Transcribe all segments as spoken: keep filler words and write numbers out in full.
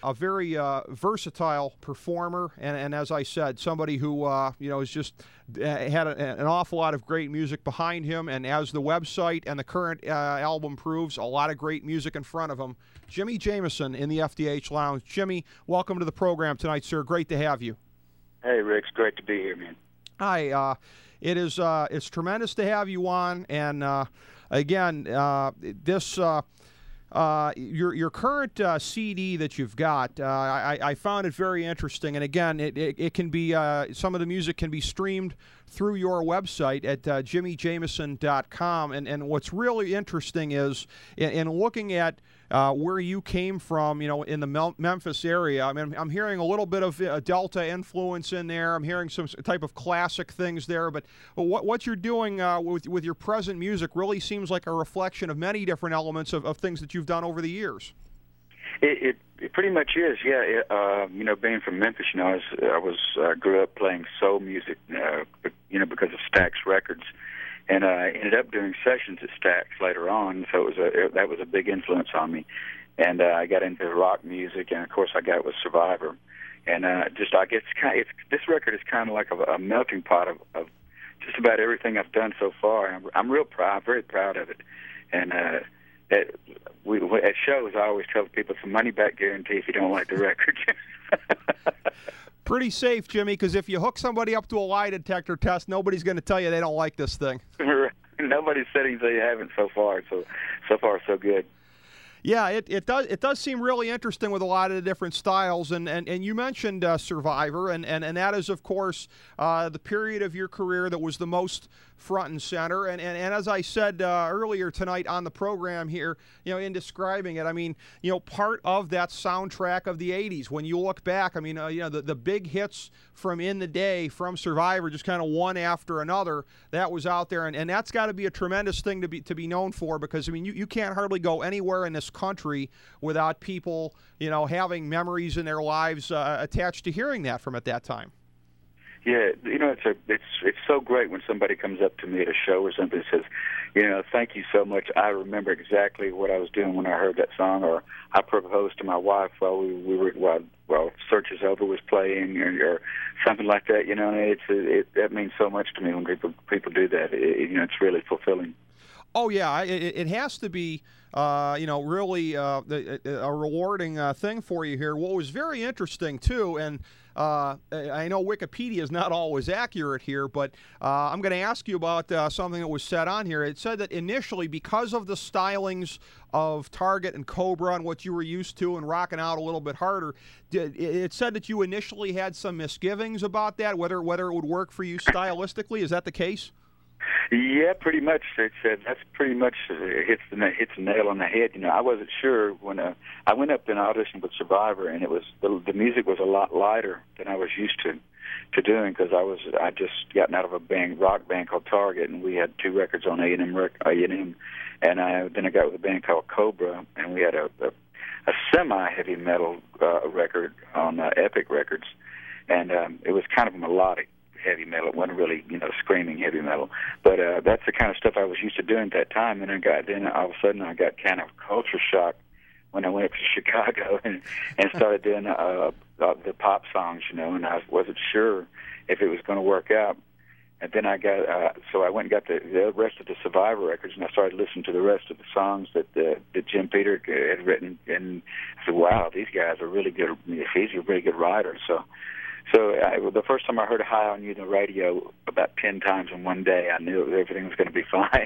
a very uh, versatile performer, and, and as I said, somebody who uh, you know is just uh, had a, an awful lot of great music behind him, and as the website and the current uh, album proves, a lot of great music in front of him. Jimmy Jamison in the F D H Lounge. Jimmy, welcome to the program tonight, sir. Great to have you. Hey, Rick, it's great to be here, man. Hi, uh, it is uh, it's tremendous to have you on, and uh, again, uh, this uh, uh, your your current uh, C D that you've got, uh, I, I found it very interesting, and again, it it, it can be uh, some of the music can be streamed through your website at uh, jimmy jamison dot com, and and what's really interesting is in, in looking at Uh, where you came from, you know, in the Mel- Memphis area. I mean, I'm hearing a little bit of a Delta influence in there. I'm hearing some type of classic things there. But what what you're doing uh, with with your present music really seems like a reflection of many different elements of, of things that you've done over the years. It, it, it pretty much is, yeah. It, uh, you know, being from Memphis, you know, I was, I was uh, grew up playing soul music, uh, you know, because of Stax Records. And I uh, ended up doing sessions at Stax later on, so it was a, it, that was a big influence on me. And uh, I got into rock music, and of course I got with Survivor. And uh, just, I guess, kind of, it's, this record is kind of like a, a melting pot of, of just about everything I've done so far. I'm, I'm real proud, very proud of it. And uh, it, we, at shows, I always tell people it's a money-back guarantee if you don't like the record. Pretty safe, Jimmy, because if you hook somebody up to a lie detector test, nobody's going to tell you they don't like this thing. Nobody's said they haven't so far, so so far so good. Yeah, it, it does it does seem really interesting with a lot of the different styles, and and, and you mentioned uh, Survivor, and, and, and that is, of course, uh, the period of your career that was the most front and center, and, and, and as I said uh, earlier tonight on the program here, you know, in describing it, I mean, you know, part of that soundtrack of the eighties, when you look back, I mean, uh, you know, the, the big hits from in the day, from Survivor, just kind of one after another, that was out there, and, and that's got to be a tremendous thing to be to be known for, because, I mean, you, you can't hardly go anywhere in this country without people, you know, having memories in their lives uh, attached to hearing that from at that time. Yeah, you know, it's a it's it's so great when somebody comes up to me at a show or something and says, you know, thank you so much. I remember exactly what I was doing when I heard that song, or I proposed to my wife while we, we were while while Search Is Over was playing, or, or something like that. You know, and it's it that means so much to me when people people do that. It, you know, it's really fulfilling. Oh yeah, it, it has to be, uh, you know, really uh, a rewarding uh, thing for you here. What was very interesting too, and uh, I know Wikipedia is not always accurate here, but uh, I'm going to ask you about uh, something that was said on here. It said that initially, because of the stylings of Target and Cobra and what you were used to and rocking out a little bit harder, it said that you initially had some misgivings about that, whether whether it would work for you stylistically. Is that the case? Yeah, pretty much. It's, uh, that's pretty much uh, hits the hits the nail on the head. You know, I wasn't sure when uh, I went up and auditioned with Survivor, and it was the, the music was a lot lighter than I was used to to doing, because I was I just gotten out of a band rock band called Target, and we had two records on A and M A and M, and I then I got with a band called Cobra, and we had a a, a semi heavy metal uh, record on uh, Epic Records, and um, it was kind of melodic heavy metal. It wasn't really, you know, screaming heavy metal, but uh, that's the kind of stuff I was used to doing at that time. And I got then all of a sudden I got kind of culture shock when I went up to Chicago and and started doing uh, uh, the pop songs, you know, and I wasn't sure if it was going to work out. And then I got uh, so I went and got the, the rest of the Survivor records, and I started listening to the rest of the songs that uh, that Jim Peter had written, and I said, wow, these guys are really good. He's a really good writer. So. So I, the first time I heard High on You on the radio about ten times in one day, I knew everything was going to be fine.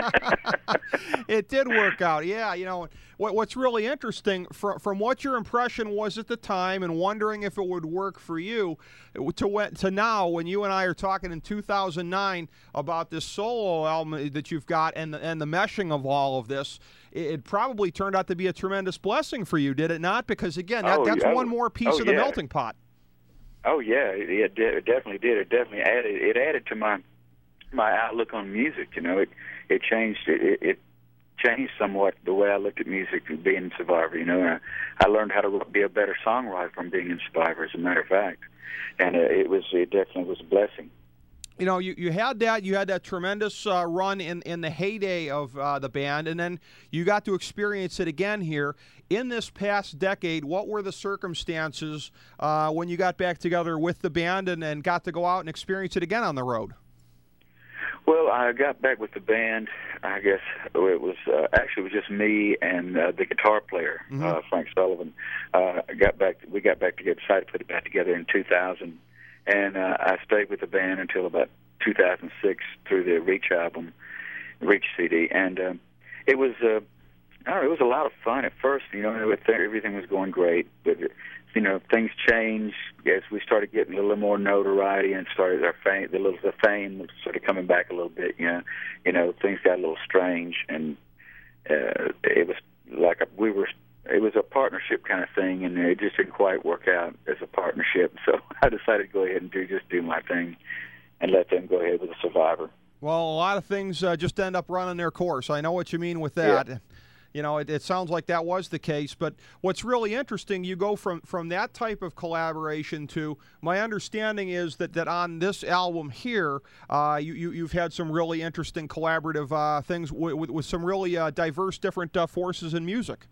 It did work out, yeah. You know, what, what's really interesting, from, from what your impression was at the time and wondering if it would work for you, to, to now when you and I are talking in two thousand nine about this solo album that you've got and the, and the meshing of all of this, it probably turned out to be a tremendous blessing for you, did it not? Because, again, that, oh, that's yeah. one more piece oh, of the yeah. melting pot. Oh yeah, it, it, it definitely did. It definitely added. It added to my my outlook on music. You know, it it changed. It, it changed somewhat the way I looked at music and being in Survivor. You know, I, I learned how to be a better songwriter from being in Survivor. As a matter of fact, and uh, it was it definitely was a blessing. you know, you, you had that you had that tremendous uh, run in, in the heyday of uh, the band, and then you got to experience it again here in this past decade. What were the circumstances uh, when you got back together with the band and, and got to go out and experience it again on the road? Well, I got back with the band. I guess it was uh, actually it was just me and uh, the guitar player, mm-hmm. uh, Frank Sullivan. Uh, I got back. We got back together. Decided to put it back together in two thousand. And uh, I stayed with the band until about two thousand six through the Reach album, Reach C D, and uh, it was uh, I don't know, it was a lot of fun at first. You know, everything was going great, but you know, things changed as we started getting a little more notoriety and started our fame. The little the fame started coming back a little bit. You know, you know, things got a little strange, and uh, it was like a, we were. It was a partnership kind of thing, and it just didn't quite work out as a partnership. So I decided to go ahead and do just do my thing and let them go ahead with the Survivor. Well, a lot of things uh, just end up running their course. I know what you mean with that. Yeah. You know, it, it sounds like that was the case. But what's really interesting, you go from, from that type of collaboration to, my understanding is that, that on this album here, uh, you, you, you've had some really interesting collaborative uh, things with, with, with some really uh, diverse different uh, forces in music.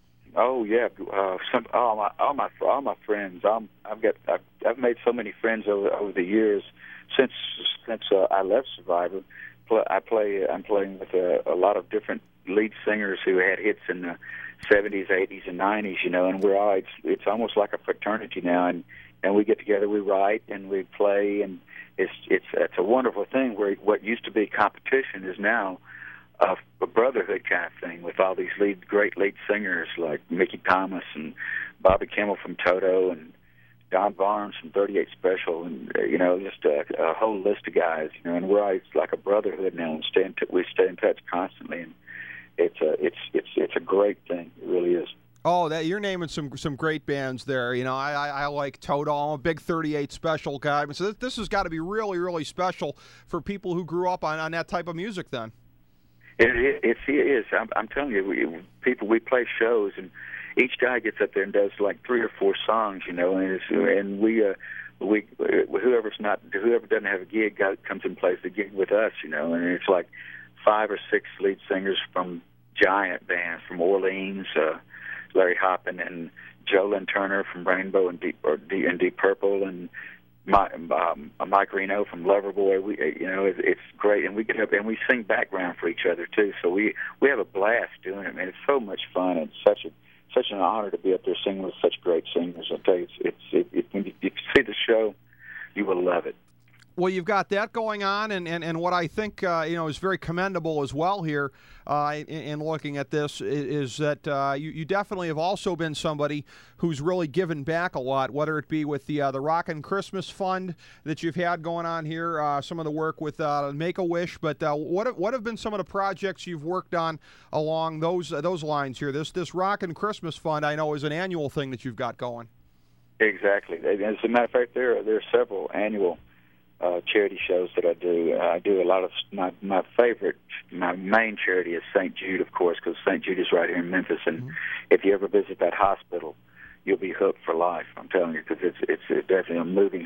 Oh yeah, uh, some all my all my all my friends. I'm, I've got I've, I've made so many friends over over the years since since uh, I left Survivor. I play I'm playing with a, a lot of different lead singers who had hits in the seventies, eighties, and nineties. You know, and we're all it's it's almost like a fraternity now, and and we get together, we write, and we play, and it's it's it's a wonderful thing where what used to be competition is now Uh, a brotherhood kind of thing with all these lead, great lead singers like Mickey Thomas and Bobby Kimmel from Toto and Don Barnes from thirty-eight Special, and uh, you know, just a, a whole list of guys. You know, and we're always like a brotherhood now. And stay in t- we stay in touch constantly, and it's a it's it's it's a great thing. It really is. Oh, that you're naming some some great bands there. You know, I I, I like Toto. I'm a big thirty-eight Special guy. So this, this has got to be really really special for people who grew up on, on that type of music. Then. It, it, it's, it is. I'm, I'm telling you, we, people, we play shows, and each guy gets up there and does like three or four songs, you know, and, it's, and we, uh, we, whoever's not, whoever doesn't have a gig got, comes and plays the gig with us, you know, and it's like five or six lead singers from giant bands from Orleans, uh, Larry Hoppin and Joe Lynn Turner from Rainbow and Deep, or D, and Deep Purple, and My, um, Mike Reno from Loverboy. We, you know, it, it's great, and we get up and we sing background for each other too. So we we have a blast doing it, man. It's so much fun. It's such a such an honor to be up there singing with such great singers. I tell you, it's it's it, it, when you, if you see the show, you will love it. Well, you've got that going on, and, and, and what I think uh, you know is very commendable as well here uh, in, in looking at this is, is that uh, you, you definitely have also been somebody who's really given back a lot, whether it be with the uh, the Rockin' Christmas Fund that you've had going on here, uh, some of the work with uh, Make-A-Wish, but uh, what have, what have been some of the projects you've worked on along those uh, those lines here? This this Rockin' Christmas Fund, I know, is an annual thing that you've got going. Exactly. As a matter of fact, there are, there are several annual Uh, charity shows that I do. Uh, I do a lot of my my favorite, my main charity is Saint Jude, of course, because Saint Jude is right here in Memphis, and mm-hmm. if you ever visit that hospital, you'll be hooked for life. I'm telling you, because it's it's definitely a moving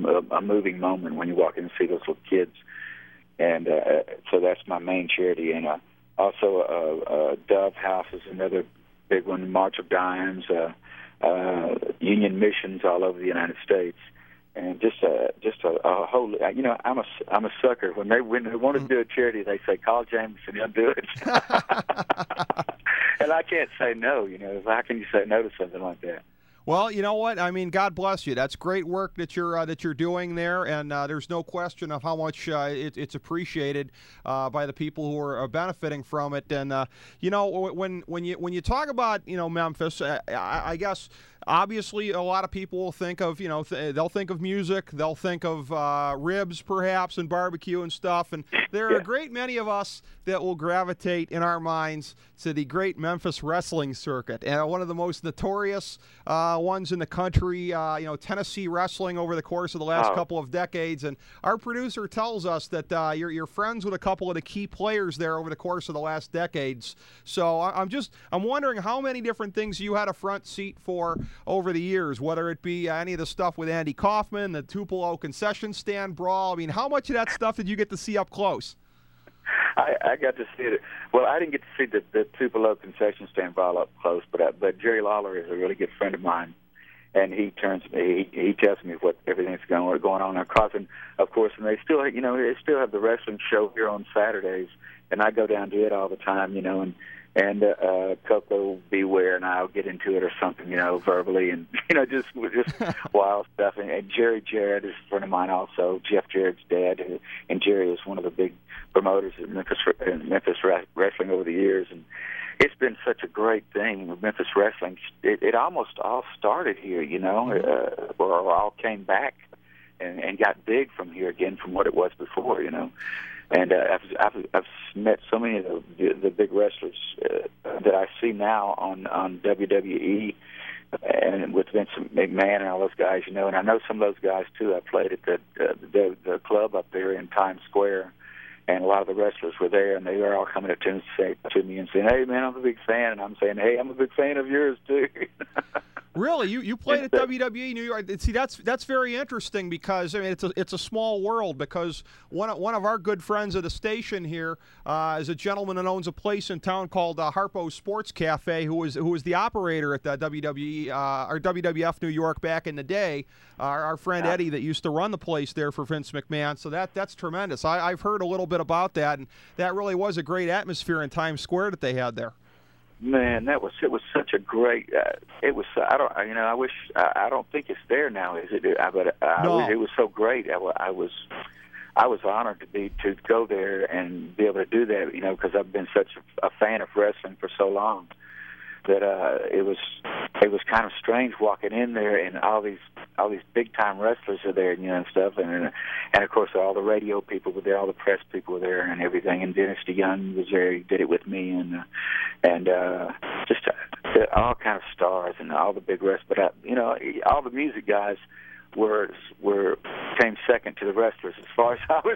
a moving moment when you walk in and see those little kids, and uh, so that's my main charity. And uh, also, uh, uh, Dove House is another big one. March of Dimes, uh, uh, Union Missions all over the United States. And just a just a, a whole, you know, I'm a I'm a sucker. When they when they want to do a charity, they say call Jameson, he'll do it. And I can't say no. You know, how can you say no to something like that? Well, you know what? I mean, God bless you. That's great work that you're uh, that you're doing there, and uh, there's no question of how much uh, it, it's appreciated uh, by the people who are benefiting from it. And uh, you know, when when you when you talk about you know Memphis, uh, I, I guess. Obviously, a lot of people will think of, you know, th- they'll think of music, they'll think of uh, ribs, perhaps, and barbecue and stuff. And there are yeah. a great many of us that will gravitate in our minds to the great Memphis wrestling circuit. And one of the most notorious uh, ones in the country, uh, you know, Tennessee wrestling over the course of the last oh. couple of decades. And our producer tells us that uh, you're, you're friends with a couple of the key players there over the course of the last decades. So I'm just, I'm wondering how many different things you had a front seat for over the years, whether it be any of the stuff with Andy Kaufman, the Tupelo concession stand brawl. I mean, how much of that stuff did you get to see up close? I, I got to see it. Well, I didn't get to see the, the Tupelo concession stand brawl up close, but uh, but Jerry Lawler is a really good friend of mine, and he turns he he tells me what everything's going going on across. And of course, and they still you know they still have the wrestling show here on Saturdays, and I go down to it all the time, you know, and. And uh, uh, Coco Beware and I'll get into it or something, you know, verbally, and you know, just just wild stuff. And, and Jerry Jarrett is a friend of mine, also Jeff Jarrett's dad, and, and Jerry is one of the big promoters in Memphis, in Memphis wrestling over the years. And it's been such a great thing with Memphis wrestling. It, it almost all started here, you know, uh, or all came back and, and got big from here again from what it was before, you know. And uh, I've, I've I've met so many of the the, the big wrestlers uh, that I see now on on W W E, and with Vince McMahon and all those guys, you know. And I know some of those guys too. I played at the uh, the, the club up there in Times Square, and a lot of the wrestlers were there, and they were all coming up to me, say, to me and saying, "Hey, man, I'm a big fan," and I'm saying, "Hey, I'm a big fan of yours too." Really, you you played at W W E New York. See, that's that's very interesting because I mean it's a it's a small world. Because one of, one of our good friends at the station here uh, is a gentleman that owns a place in town called uh, Harpo Sports Cafe, who was who was the operator at the W W E uh, or W W F New York back in the day. Uh, our, our friend Eddie that used to run the place there for Vince McMahon. So that that's tremendous. I, I've heard a little bit about that, and that really was a great atmosphere in Times Square that they had there. Man, that was it was such a great. Uh, it was I don't you know I wish I, I don't think it's there now, is it? I, but I no. was, it was so great. I, I was I was honored to be to go there and be able to do that, you know, because I've been such a, a fan of wrestling for so long that uh, it was it was kind of strange walking in there and all these all these big time wrestlers are there, you know, and stuff, and and of course all the radio people were there, all the press people were there, and everything. And Dennis DeYoung was there; he did it with me, and uh, and uh, just uh, all kind of stars and all the big wrestlers. But uh, you know, all the music guys were were came second to the wrestlers as far as I was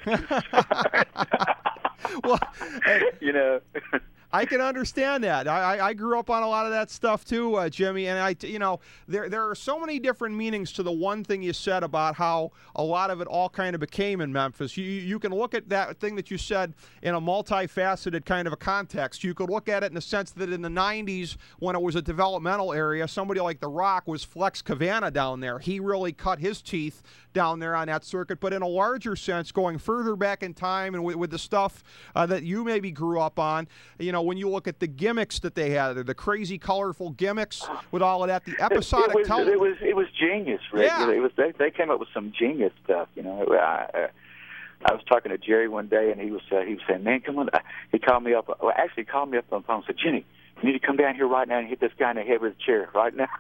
concerned. Well, hey. you know. I can understand that. I, I grew up on a lot of that stuff too, uh, Jimmy. And I, you know, there there are so many different meanings to the one thing you said about how a lot of it all kind of became in Memphis. You you can look at that thing that you said in a multifaceted kind of a context. You could look at it in the sense that in the nineties, when it was a developmental area, somebody like The Rock was Flex Cavana down there. He really cut his teeth down there on that circuit. But in a larger sense, going further back in time and with, with the stuff uh, that you maybe grew up on, you know, when you look at the gimmicks that they had, the crazy, colorful gimmicks with all of that, the episodic. It was tele- it was it was genius, Rick. Yeah. It was they they came up with some genius stuff. You know, I, I was talking to Jerry one day, and he was uh, he was saying, "Man, come on!" He called me up. Well, actually, he called me up on the phone and said, "Jenny, you need to come down here right now and hit this guy in the head with a chair right now."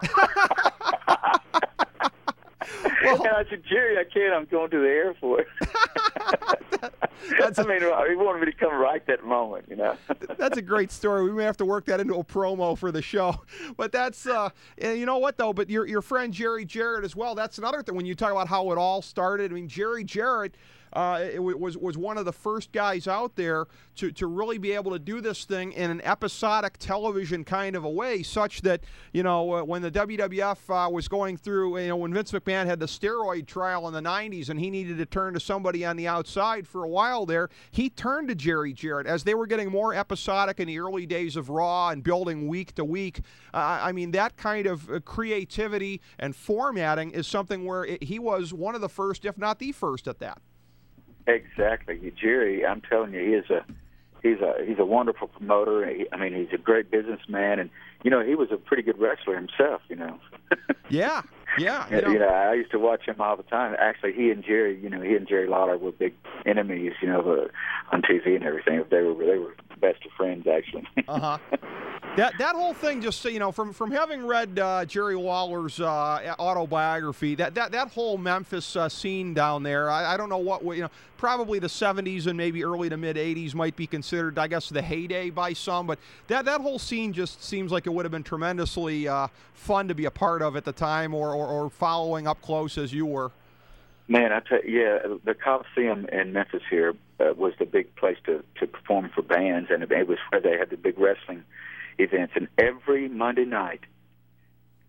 Well, and I said, Jerry, I can't. I'm going to the airport. That's I mean, he wanted me to come right that moment, you know. That's a great story. We may have to work that into a promo for the show. But that's, uh, you know what, though? But your your friend Jerry Jarrett as well, that's another thing. When you talk about how it all started, I mean, Jerry Jarrett uh, it was was one of the first guys out there to, to really be able to do this thing in an episodic television kind of a way, such that, you know, uh, when the W W F uh, was going through, you know, when Vince McMahon had the steroid trial in the nineties and he needed to turn to somebody on the outside for a while there, he turned to Jerry Jarrett. As they were getting more episodic in the early days of Raw and building week to week, uh, I mean, that kind of uh, creativity and formatting is something where it, he was one of the first, if not the first, at that. Exactly, Jerry. I'm telling you, he is a he's a he's a wonderful promoter. He, I mean, he's a great businessman, and you know, he was a pretty good wrestler himself. You know. Yeah, yeah. You You know. know, I used to watch him all the time. Actually, he and Jerry, you know, he and Jerry Lawler were big enemies. You know, uh, on T V and everything. They were they were best of friends, actually. uh huh. That that whole thing, just so you know, from from having read uh, Jerry Lawler's uh, autobiography, that, that that whole Memphis uh, scene down there, I, I don't know what you know, probably the seventies and maybe early to mid eighties might be considered, I guess, the heyday by some, but that that whole scene just seems like it would have been tremendously uh, fun to be a part of at the time, or, or or following up close as you were. Man, I tell you, yeah, the Coliseum in Memphis here uh, was the big place to to perform for bands, and it was where they had the big wrestling events. And every Monday night,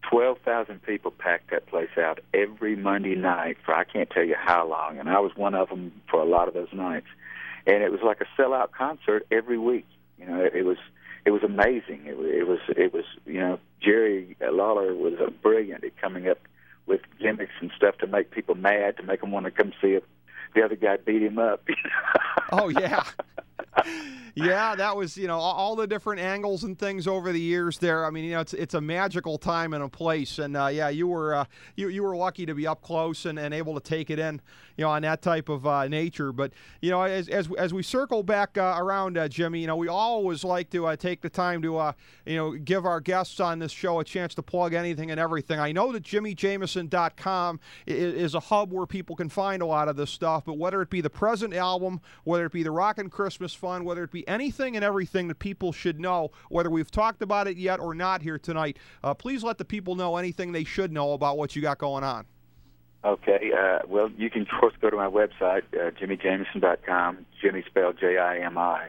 twelve thousand people packed that place out every Monday night for I can't tell you how long, and I was one of them for a lot of those nights. And it was like a sellout concert every week. You know, it, it was it was amazing. It, it was it was you know, Jerry Lawler was uh, brilliant at coming up with gimmicks and stuff to make people mad, to make them want to come see it. The other guy beat him up. Oh yeah. Yeah, that was, you know, all the different angles and things over the years there. I mean, you know, it's it's a magical time and a place. And, uh, yeah, you were uh, you you were lucky to be up close and, and able to take it in, you know, on that type of uh, nature. But, you know, as as, as we circle back uh, around, uh, Jimmy, you know, we always like to uh, take the time to, uh, you know, give our guests on this show a chance to plug anything and everything. I know that Jimmy Jamison dot com is, is a hub where people can find a lot of this stuff, but whether it be the present album, whether it be the Rockin' Christmas Fund, whether it be anything and everything that people should know, whether we've talked about it yet or not here tonight, uh, please let the people know anything they should know about what you got going on. Okay. Uh, well, you can, of course, go to my website, uh, Jimmy Jamison dot com, Jimmy spelled J I M I,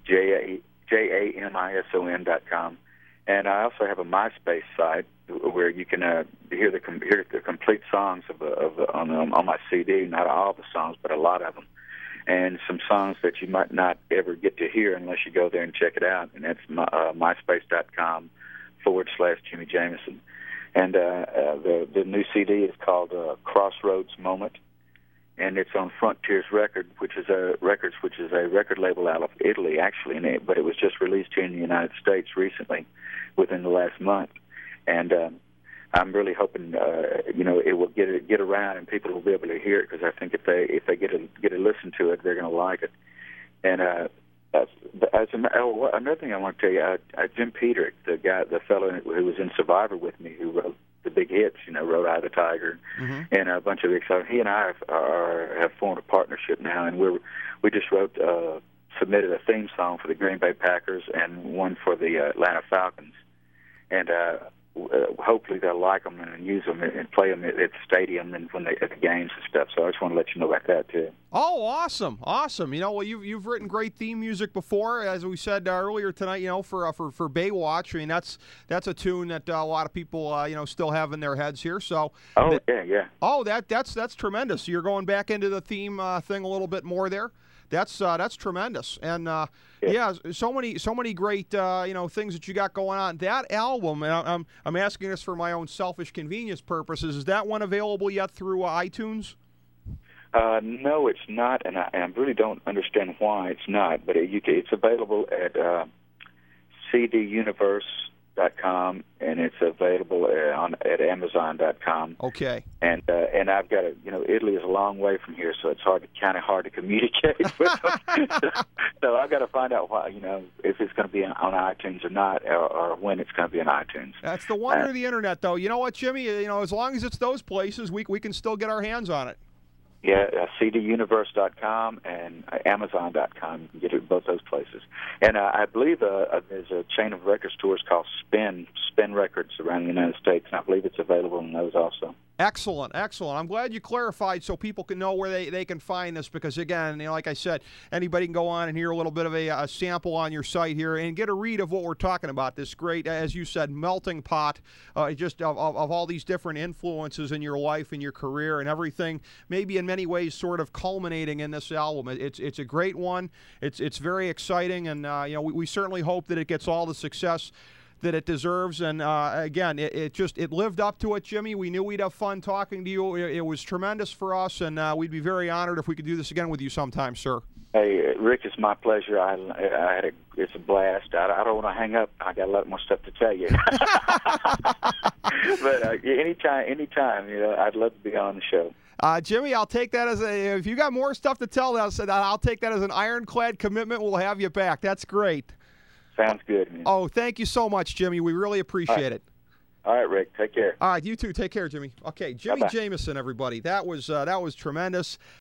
J A M I S O N dot com. And I also have a MySpace site where you can uh, hear the hear the complete songs of, of on, on my C D, not all the songs, but a lot of them. And some songs that you might not ever get to hear unless you go there and check it out. And that's my, uh, MySpace.com forward slash Jimmy Jamison. And uh, uh, the, the new C D is called uh, Crossroads Moment. And it's on Frontiers Record, which is a records, which is a record label out of Italy, actually, and it, but it was just released here in the United States recently, within the last month. And um, I'm really hoping, uh, you know, it will get get around and people will be able to hear it, because I think if they if they get a get a listen to it, they're going to like it. And uh, that's, as a, oh, another thing I want to tell you, uh, uh, Jim Peter, the guy, the fellow who was in Survivor with me, who wrote the big hits, you know, Rode Eye the Tiger, mm-hmm. and a bunch of exciting. He and I have, are, have formed a partnership now, and we're we just wrote uh, submitted a theme song for the Green Bay Packers and one for the uh, Atlanta Falcons, and. Uh, Uh, hopefully they'll like them and use them and play them at, at the stadium and when they at the games and stuff. So I just want to let you know about that too. Oh, awesome, awesome! You know, well, you've you've written great theme music before, as we said uh, earlier tonight. You know, for uh, for for Baywatch. I mean, that's that's a tune that uh, a lot of people uh, you know still have in their heads here. So. Oh that, yeah, yeah. Oh, that that's that's tremendous. So you're going back into the theme uh, thing a little bit more there. That's uh, that's tremendous, and uh, yeah. yeah, so many so many great uh, you know things that you got going on. That album, and I'm I'm asking this for my own selfish convenience purposes. Is that one available yet through uh, iTunes? Uh, no, it's not, and I, I really don't understand why it's not. But it, you can, it's available at uh, C D universe dot com, and it's available uh, on at Amazon dot com. Okay. And uh, and I've got to, you know, Italy is a long way from here, so it's hard to kind of hard to communicate with them. So I've got to find out why, you know, if it's going to be on iTunes or not, or, or when it's going to be on iTunes. That's the wonder uh, of the internet, though. You know what, Jimmy? You know, as long as it's those places, we we can still get our hands on it. Yeah, uh, C D universe dot com and uh, Amazon dot com. You can get it at both those places. And uh, I believe uh, uh, there's a chain of record stores called Spin, Spin Records around the United States, and I believe it's available in those also. Excellent, excellent. I'm glad you clarified so people can know where they, they can find this, because, again, you know, like I said, anybody can go on and hear a little bit of a, a sample on your site here and get a read of what we're talking about. This great, as you said, melting pot uh, just of, of, of all these different influences in your life and your career and everything, maybe in many ways sort of culminating in this album. It's it's a great one. It's it's very exciting, and uh, you know we, we certainly hope that it gets all the success that it deserves. And uh, again, it, it just it lived up to it, Jimmy. We knew we'd have fun talking to you. It, it was tremendous for us, and uh, we'd be very honored if we could do this again with you sometime, sir. Hey, Rick, it's my pleasure. I, I had a, it's a blast. I, I don't want to hang up. I got a lot more stuff to tell you. But uh, anytime, anytime, you know, I'd love to be on the show. Uh, Jimmy, I'll take that as a. If you got more stuff to tell us, I'll take that as an ironclad commitment. We'll have you back. That's great. Sounds good, man. Oh, thank you so much, Jimmy. We really appreciate All right. it. All right, Rick. Take care. All right, you too. Take care, Jimmy. Okay, Jimmy Bye-bye. Jamison, everybody. That was uh, that was tremendous.